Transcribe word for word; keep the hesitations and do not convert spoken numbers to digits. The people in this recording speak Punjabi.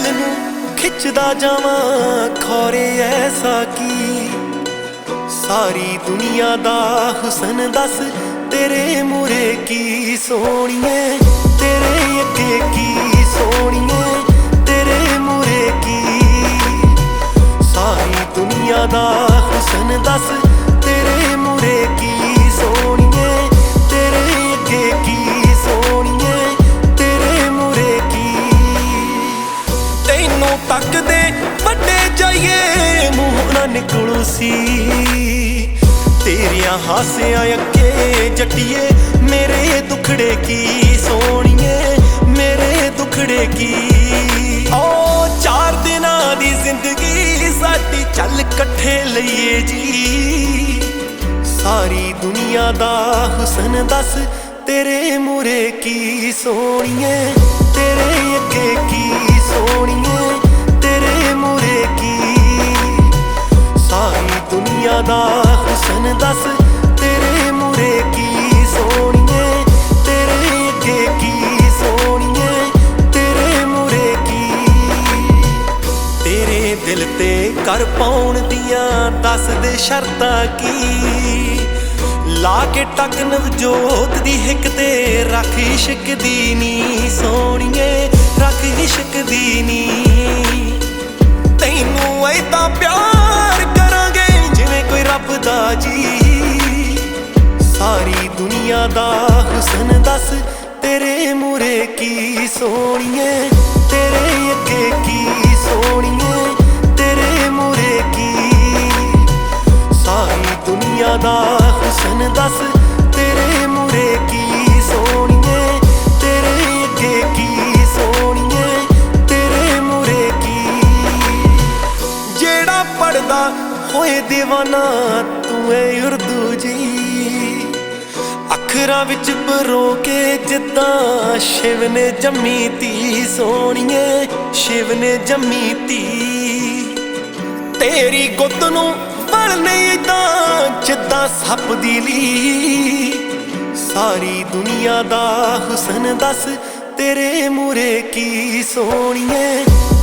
ਵੱਲ ਨੂੰ ਖਿੱਚਦਾ ਜਾਵਾਂ ਖੌਰੇ ਐਸਾ ਕੀ। ਸਾਰੀ ਦੁਨੀਆ ਦਾ ਹੁਸਨ ਦੱਸ ਤੇਰੇ ਮੂਹਰੇ ਕੀ ਸੋਹਣੀਏ, ਤੇਰੇ ਅੱਗੇ ਕੀ ਸੋਹਣੀਏ, ਤੇਰੇ ਮੂਹਰੇ ਕੀ। ਸਾਰੀ ਦੁਨੀਆ ਦਾ ਹੁਸਨ ਦੱਸ ਤੇਰੇ ਮੂਹਰੇ ਕੀ ਸੋਹਣੀਏ, ਤੇਰੇ ਅੱਗੇ ਕੀ ਸੋਹਣੀਏ, ਤੇਰੇ ਮੂਹਰੇ ਕੀ। ਤੈਨੂੰ ਤੱਕਦੇ ਵੱਡੇ ਜਾਈਏ ਮੂੰਹ ਨਾ ਨਿਕਲੂ ਸੀ, ਤੇਰਿਆਂ ਹਾਸਿਆਂ ਅੱਗੇ ਜੱਟੀਏ ਮੇਰੇ ਦੁਖੜੇ ਕੀ ਸੋਹਣੀਏ, ਮੇਰੇ ਦੁਖੜੇ ਕੀ। ਓ ਚਾਰ ਦਿਨਾਂ ਦੀ ਜ਼ਿੰਦਗੀ ਸਾਡੀ ਚੱਲ ਇਕੱਠੇ ਲਈਏ ਜੀ। ਸਾਰੀ ਦੁਨੀਆ ਦਾ ਹੁਸਨ ਦੱਸ ਤੇਰੇ ਮੂਹਰੇ ਕੀ ਸੋਹਣੀਏ, ਤੇਰੇ ਅੱਗੇ ਕੀ ਸੋਹਣੀਏ, ਤੇਰੇ ਮੂਹਰੇ ਕੀ। ਸਾਰੀ ਦੁਨੀਆ ਦਾ ਹੁਸਨ ਦੱਸ ਤੇਰੇ ਮੂਹਰੇ ਕੀ ਸੋਹਣੀਏ, ਤੇਰੇ ਅੱਗੇ ਕੀ ਸੋਹਣੀਏ, ਤੇਰੇ ਮੂਹਰੇ ਕੀ। ਤੇਰੇ ਦਿਲ ਤੇ ਕਰ ਪਾਉਣ ਦੀਆਂ ਦੱਸ ਦੇ ਸ਼ਰਤਾਂ ਕੀ। ਲਾ ਕੇ ਟੱਕ ਨਵਜੋਤ ਦੀ ਹਿੱਕ ਤੇ ਰੱਖ ਇਸ਼ਕ ਦੀ ਨੀ ਸੋਹਣੀਏ, ਰੱਖ ਇਸ਼ਕ ਦੀ ਨੀ। ਤੈਨੂੰ ਏਦਾਂ ਪਿਆਰ ਕਰਾਂਗੇ ਜਿਵੇਂ ਕੋਈ ਰੱਬ ਦਾ ਜੀ। ਸਾਰੀ ਦੁਨੀਆ ਦਾ ਹੁਸਨ ਦੱਸ ਤੇਰੇ ਮੂਹਰੇ ਕੀ ਸੋਹਣੀਏ, ਤੇਰੇ ਅੱਗੇ ਕੀ ਸੋਹਣੀਏ, ਤੇਰੇ ਮੂਹਰੇ ਕੀ। ਸਾਰੀ ਦੁਨੀਆ ਦਾ ਹੁਸਨ ਦੱਸ ਤੇਰੇ ਮੂਹਰੇ ਕੀ ਸੋਹਣੀਏ, ਤੇਰੇ ਅੱਗੇ ਕੀ ਸੋਹਣੀਏ, ਤੇਰੇ ਮੂਹਰੇ ਕੀ। ਜਿਹੜਾ ਪੜਦਾ ਹੋਏ ਦੀਵਾਨਾ ਤੂੰ ਏ ਉਰਦੂ ਜੀ। ਅੱਖਰਾਂ ਵਿੱਚ ਪਰੋ ਕੇ ਜਿੱਦਾਂ ਸ਼ਿਵ ਨੇ ਜੰਮੀ ਧੀ ਸੋਹਣੀਏ, ਸ਼ਿਵ ਨੇ ਜੰਮੀ ਧੀ। ਤੇਰੀ ਗੁੱਤ ਨੂੰ ਵਲਣੇ ਏਦਾਂ ਜਿੱਦਾਂ ਸੱਪ ਦੀ ਲੀ। ਸਾਰੀ ਦੁਨੀਆ ਦਾ ਹੁਸਨ ਦੱਸ ਤੇਰੇ ਮੂਹਰੇ ਕੀ ਸੋਹਣੀਏ,